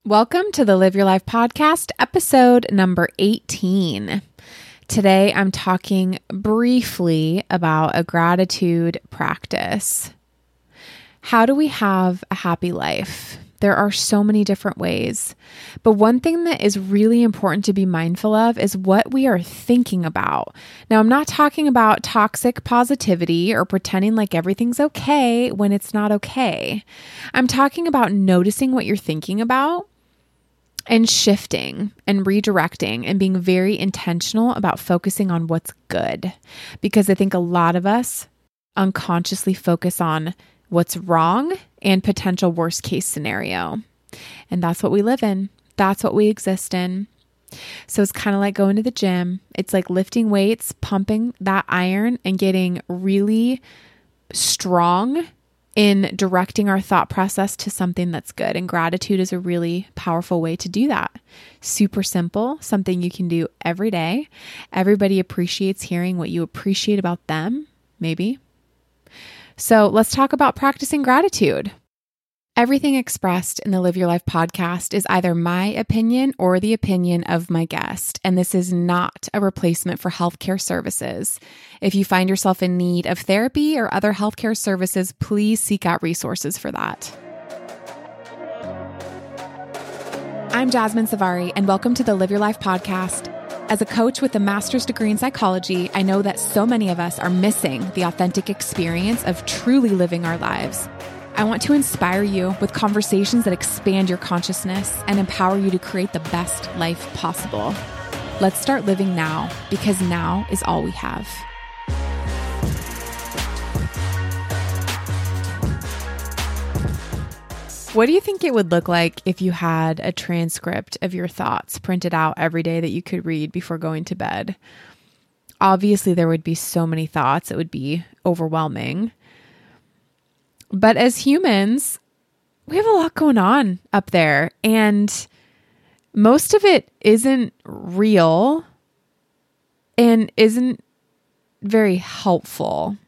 Welcome to the Live Your Life podcast, episode number 18. Today, I'm talking briefly about a gratitude practice. How do we have a happy life? There are so many different ways, but one thing that is really important to be mindful of is what we are thinking about. Now, I'm not talking about toxic positivity or pretending like everything's okay when it's not okay. I'm talking about noticing what you're thinking about and shifting and redirecting and being very intentional about focusing on what's good. Because I think a lot of us unconsciously focus on what's wrong and potential worst case scenario. And that's what we live in. That's what we exist in. So it's kind of like going to the gym. It's like lifting weights, pumping that iron and getting really strong in directing our thought process to something that's good. And gratitude is a really powerful way to do that. Super simple, something you can do every day. Everybody appreciates hearing what you appreciate about them, maybe. So let's talk about practicing gratitude. Everything expressed in the Live Your Life podcast is either my opinion or the opinion of my guest, and this is not a replacement for healthcare services. If you find yourself in need of therapy or other healthcare services, please seek out resources for that. I'm Jasmine Savari, and welcome to the Live Your Life podcast. As a coach with a master's degree in psychology, I know that so many of us are missing the authentic experience of truly living our lives. I want to inspire you with conversations that expand your consciousness and empower you to create the best life possible. Let's start living now, because now is all we have. What do you think it would look like if you had a transcript of your thoughts printed out every day that you could read before going to bed? Obviously, there would be so many thoughts. It would be overwhelming. But as humans, we have a lot going on up there, and most of it isn't real and isn't very helpful.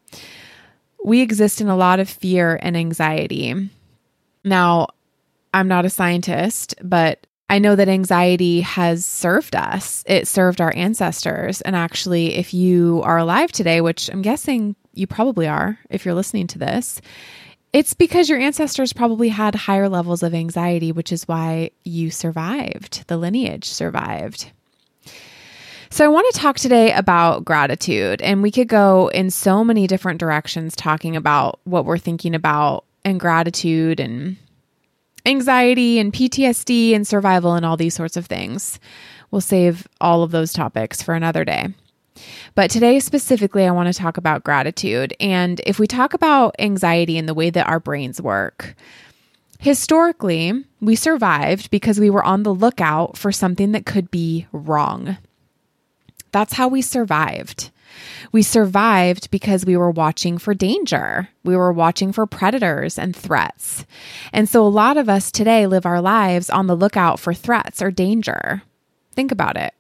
We exist in a lot of fear and anxiety. Now, I'm not a scientist, but I know that anxiety has served us. It served our ancestors. And actually, if you are alive today, which I'm guessing you probably are if you're listening to this, it's because your ancestors probably had higher levels of anxiety, which is why you survived. The lineage survived. So I want to talk today about gratitude, and we could go in so many different directions talking about what we're thinking about and gratitude and anxiety and PTSD and survival and all these sorts of things. We'll save all of those topics for another day. But today specifically, I want to talk about gratitude. And if we talk about anxiety and the way that our brains work, historically, we survived because we were on the lookout for something that could be wrong. That's how we survived. We survived because we were watching for danger. We were watching for predators and threats. And so a lot of us today live our lives on the lookout for threats or danger. Think about it.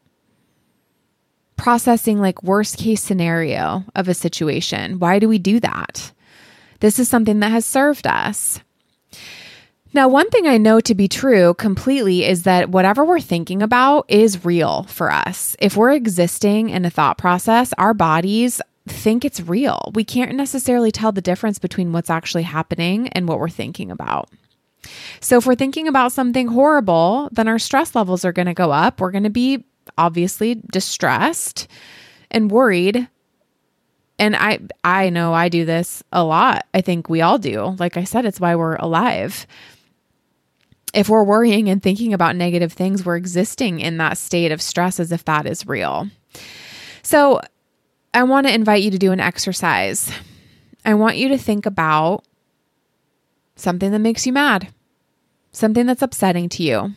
Processing like worst case scenario of a situation. Why do we do that? This is something that has served us. Now, one thing I know to be true completely is that whatever we're thinking about is real for us. If we're existing in a thought process, our bodies think it's real. We can't necessarily tell the difference between what's actually happening and what we're thinking about. So if we're thinking about something horrible, then our stress levels are going to go up. We're going to be obviously distressed and worried. And I know I do this a lot. I think we all do. Like I said, it's why we're alive. If we're worrying and thinking about negative things, we're existing in that state of stress as if that is real. So I want to invite you to do an exercise. I want you to think about something that makes you mad, something that's upsetting to you.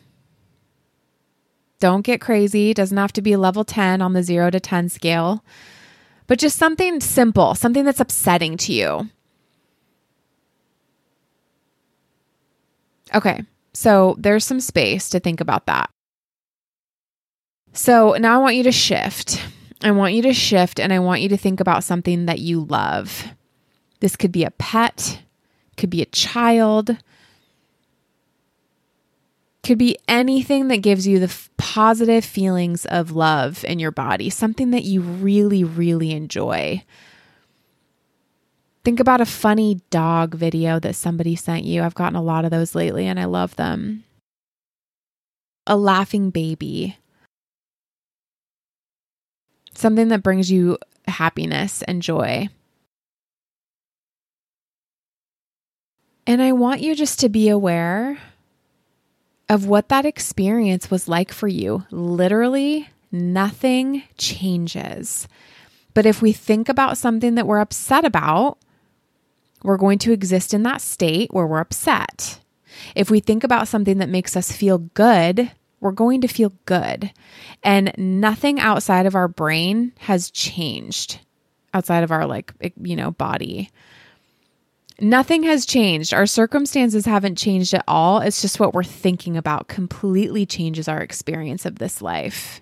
Don't get crazy. It doesn't have to be a level 10 on the 0 to 10 scale, but just something simple, something that's upsetting to you. Okay. So there's some space to think about that. So now I want you to shift. I want you to shift and I want you to think about something that you love. This could be a pet, could be a child, Could be anything that gives you the positive feelings of love in your body, something that you really, really enjoy. Think about a funny dog video that somebody sent you. I've gotten a lot of those lately and I love them. A laughing baby. Something that brings you happiness and joy. And I want you just to be aware of what that experience was like for you. Literally, nothing changes. But if we think about something that we're upset about, we're going to exist in that state where we're upset. If we think about something that makes us feel good, we're going to feel good. And nothing outside of our brain has changed, outside of our body. Nothing has changed. Our circumstances haven't changed at all. It's just what we're thinking about completely changes our experience of this life.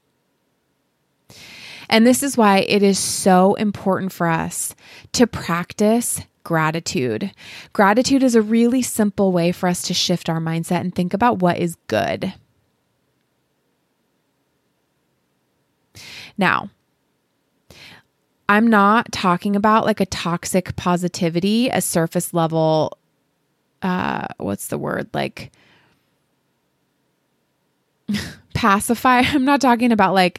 And this is why it is so important for us to practice gratitude. Gratitude is a really simple way for us to shift our mindset and think about what is good. Now, I'm not talking about like a toxic positivity, a surface level, pacify. I'm not talking about like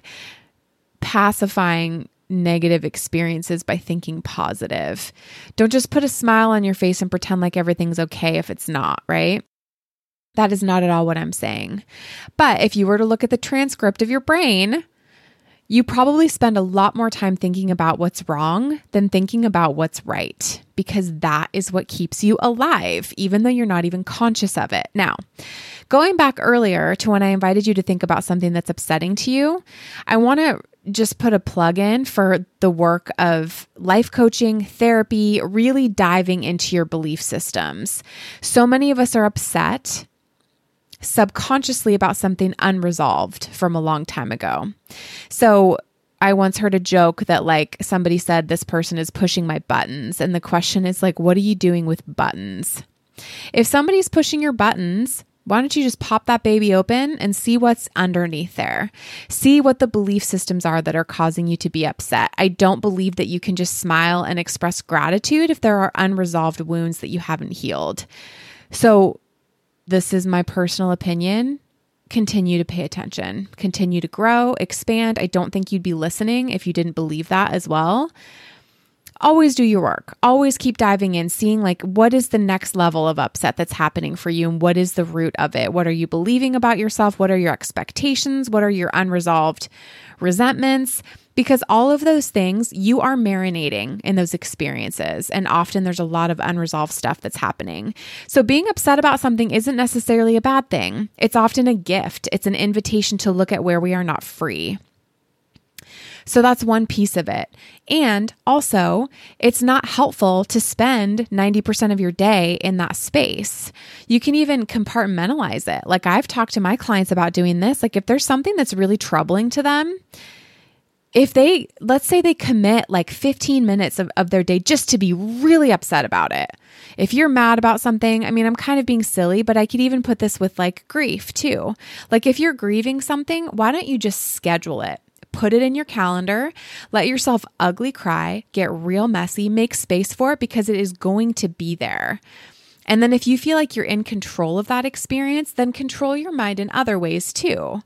pacifying negative experiences by thinking positive. Don't just put a smile on your face and pretend like everything's okay if it's not, right? That is not at all what I'm saying. But if you were to look at the transcript of your brain, you probably spend a lot more time thinking about what's wrong than thinking about what's right, because that is what keeps you alive, even though you're not even conscious of it. Now, going back earlier to when I invited you to think about something that's upsetting to you, I want to just put a plug in for the work of life coaching, therapy, really diving into your belief systems. So many of us are upset subconsciously about something unresolved from a long time ago. So I once heard a joke that like somebody said, this person is pushing my buttons. And the question is like, what are you doing with buttons? If somebody's pushing your buttons, why don't you just pop that baby open and see what's underneath there? See what the belief systems are that are causing you to be upset. I don't believe that you can just smile and express gratitude if there are unresolved wounds that you haven't healed. So this is my personal opinion. Continue to pay attention, continue to grow, expand. I don't think you'd be listening if you didn't believe that as well. Always do your work. Always keep diving in, seeing like what is the next level of upset that's happening for you and what is the root of it? What are you believing about yourself? What are your expectations? What are your unresolved resentments? Because all of those things, you are marinating in those experiences. And often there's a lot of unresolved stuff that's happening. So being upset about something isn't necessarily a bad thing. It's often a gift. It's an invitation to look at where we are not free. So that's one piece of it. And also, it's not helpful to spend 90% of your day in that space. You can even compartmentalize it. Like I've talked to my clients about doing this. Like if there's something that's really troubling to them, let's say they commit like 15 minutes of their day just to be really upset about it. If you're mad about something, I mean, I'm kind of being silly, but I could even put this with like grief too. Like if you're grieving something, why don't you just schedule it? Put it in your calendar, let yourself ugly cry, get real messy, make space for it because it is going to be there. And then if you feel like you're in control of that experience, then control your mind in other ways too.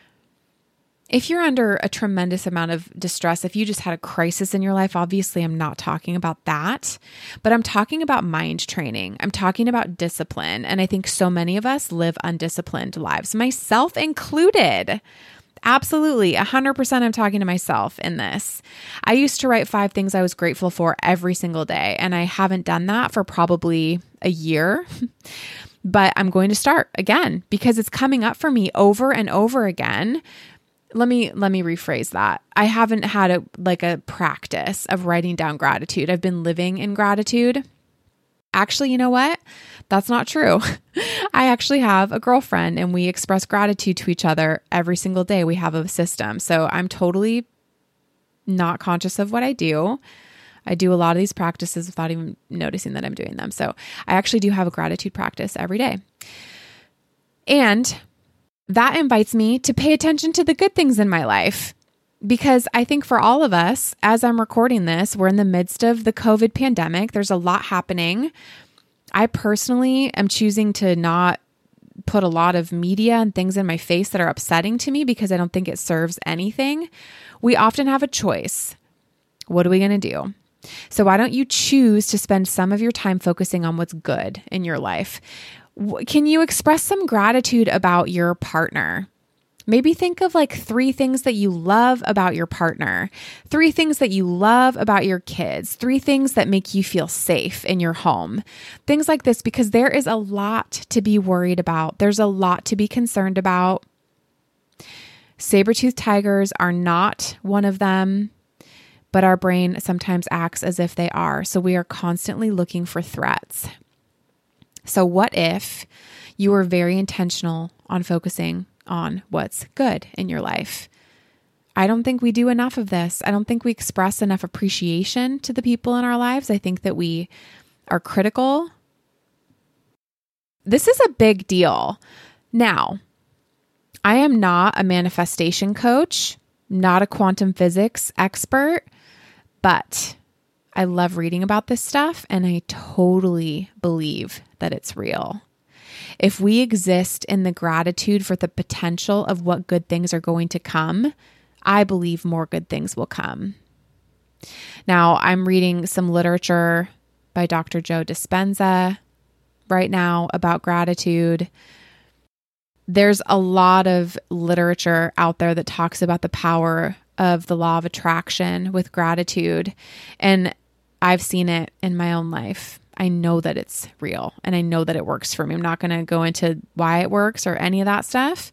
If you're under a tremendous amount of distress, if you just had a crisis in your life, obviously I'm not talking about that, but I'm talking about mind training. I'm talking about discipline. And I think so many of us live undisciplined lives, myself included. Absolutely. 100% I'm talking to myself in this. I used to write 5 things I was grateful for every single day, and I haven't done that for probably a year. But I'm going to start again because it's coming up for me over and over again. Let me rephrase that. I haven't had a practice of writing down gratitude. I've been living in gratitude. Actually, you know what? That's not true. I actually have a girlfriend and we express gratitude to each other every single day. We have a system. So I'm totally not conscious of what I do. I do a lot of these practices without even noticing that I'm doing them. So I actually do have a gratitude practice every day. And that invites me to pay attention to the good things in my life. Because I think for all of us, as I'm recording this, we're in the midst of the COVID pandemic. There's a lot happening. I personally am choosing to not put a lot of media and things in my face that are upsetting to me because I don't think it serves anything. We often have a choice. What are we going to do? So why don't you choose to spend some of your time focusing on what's good in your life? Can you express some gratitude about your partner? Maybe think of like 3 things that you love about your partner, 3 things that you love about your kids, 3 things that make you feel safe in your home, things like this, because there is a lot to be worried about. There's a lot to be concerned about. Saber-toothed tigers are not one of them, but our brain sometimes acts as if they are. So we are constantly looking for threats. So what if you were very intentional on focusing on what's good in your life? I don't think we do enough of this. I don't think we express enough appreciation to the people in our lives. I think that we are critical. This is a big deal. Now, I am not a manifestation coach, not a quantum physics expert, but I love reading about this stuff and I totally believe that it's real. If we exist in the gratitude for the potential of what good things are going to come, I believe more good things will come. Now, I'm reading some literature by Dr. Joe Dispenza right now about gratitude. There's a lot of literature out there that talks about the power of the law of attraction with gratitude, and I've seen it in my own life. I know that it's real and I know that it works for me. I'm not going to go into why it works or any of that stuff,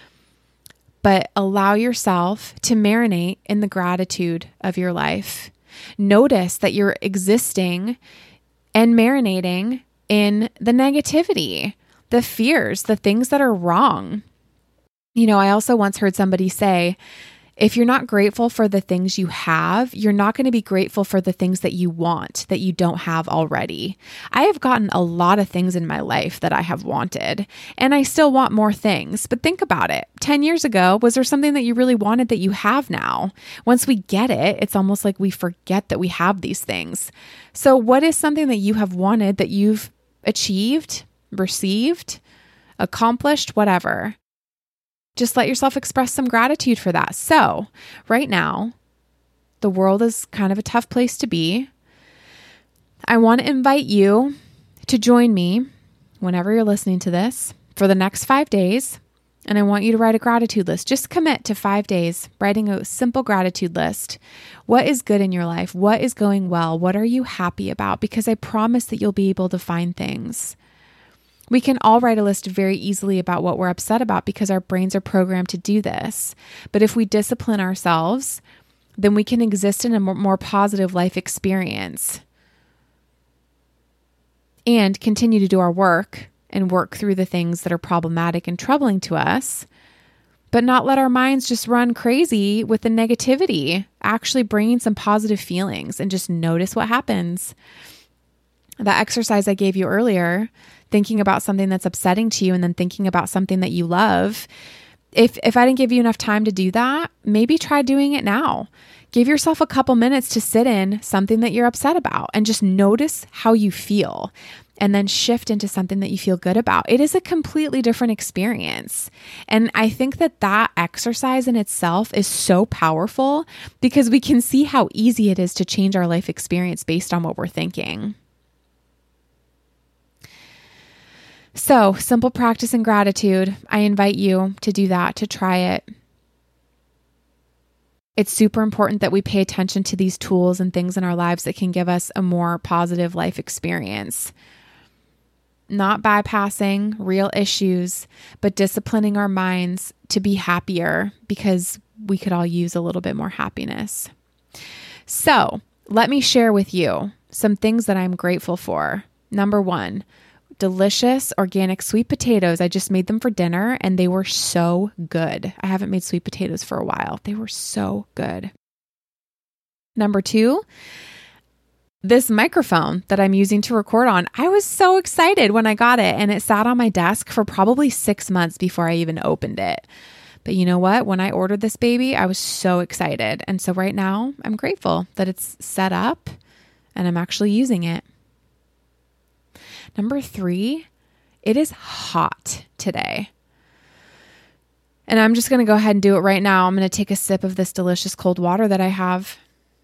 but allow yourself to marinate in the gratitude of your life. Notice that you're existing and marinating in the negativity, the fears, the things that are wrong. You know, I also once heard somebody say, if you're not grateful for the things you have, you're not going to be grateful for the things that you want that you don't have already. I have gotten a lot of things in my life that I have wanted, and I still want more things. But think about it. 10 years ago, was there something that you really wanted that you have now? Once we get it, it's almost like we forget that we have these things. So what is something that you have wanted that you've achieved, received, accomplished, whatever? Just let yourself express some gratitude for that. So right now, the world is kind of a tough place to be. I want to invite you to join me whenever you're listening to this for the next 5 days. And I want you to write a gratitude list. Just commit to 5 days, writing a simple gratitude list. What is good in your life? What is going well? What are you happy about? Because I promise that you'll be able to find things. We can all write a list very easily about what we're upset about because our brains are programmed to do this. But if we discipline ourselves, then we can exist in a more positive life experience and continue to do our work and work through the things that are problematic and troubling to us, but not let our minds just run crazy with the negativity, actually bringing some positive feelings and just notice what happens. That exercise I gave you earlier, thinking about something that's upsetting to you and then thinking about something that you love. If I didn't give you enough time to do that, maybe try doing it now. Give yourself a couple minutes to sit in something that you're upset about and just notice how you feel and then shift into something that you feel good about. It is a completely different experience. And I think that that exercise in itself is so powerful because we can see how easy it is to change our life experience based on what we're thinking. So, simple practice and gratitude. I invite you to do that, to try it. It's super important that we pay attention to these tools and things in our lives that can give us a more positive life experience. Not bypassing real issues, but disciplining our minds to be happier because we could all use a little bit more happiness. So, let me share with you some things that I'm grateful for. Number 1, delicious organic sweet potatoes. I just made them for dinner and they were so good. I haven't made sweet potatoes for a while. They were so good. Number 2, this microphone that I'm using to record on, I was so excited when I got it, and it sat on my desk for probably 6 months before I even opened it. But you know what? When I ordered this baby, I was so excited. And so right now I'm grateful that it's set up and I'm actually using it. Number 3, it is hot today. And I'm just going to go ahead and do it right now. I'm going to take a sip of this delicious cold water that I have.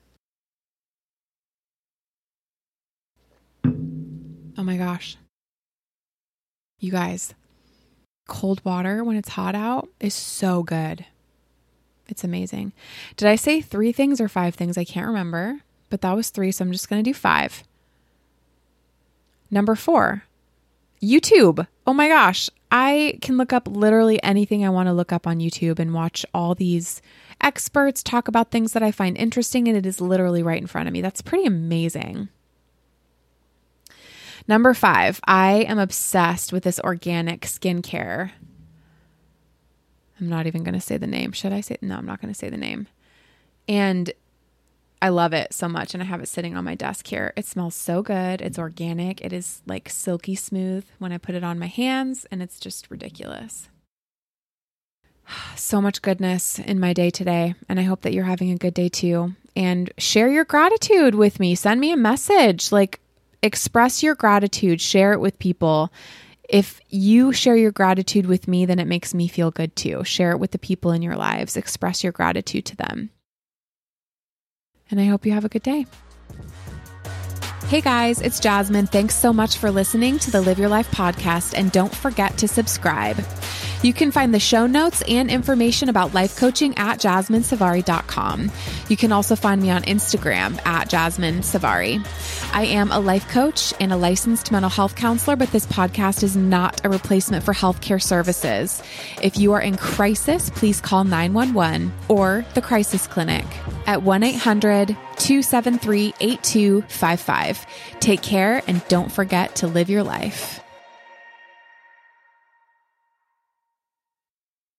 Oh my gosh. You guys, cold water when it's hot out is so good. It's amazing. Did I say 3 things or 5 things? I can't remember, but that was 3, so I'm just going to do 5. Number 4, YouTube. Oh my gosh. I can look up literally anything I want to look up on YouTube and watch all these experts talk about things that I find interesting, and it is literally right in front of me. That's pretty amazing. Number 5, I am obsessed with this organic skincare. I'm not even going to say the name. Should I say? No, I'm not going to say the name. And I love it so much, and I have it sitting on my desk here. It smells so good. It's organic. It is like silky smooth when I put it on my hands, and it's just ridiculous. So much goodness in my day today, and I hope that you're having a good day too. And share your gratitude with me. Send me a message. Express your gratitude. Share it with people. If you share your gratitude with me, then it makes me feel good too. Share it with the people in your lives. Express your gratitude to them. And I hope you have a good day. Hey guys, it's Jasmine. Thanks so much for listening to the Live Your Life podcast, and don't forget to subscribe. You can find the show notes and information about life coaching at jasminesavari.com. You can also find me on Instagram at Jasmine Savari. I am a life coach and a licensed mental health counselor, but this podcast is not a replacement for healthcare services. If you are in crisis, please call 911 or the Crisis Clinic at 1-800-273-8255. Take care, and don't forget to live your life.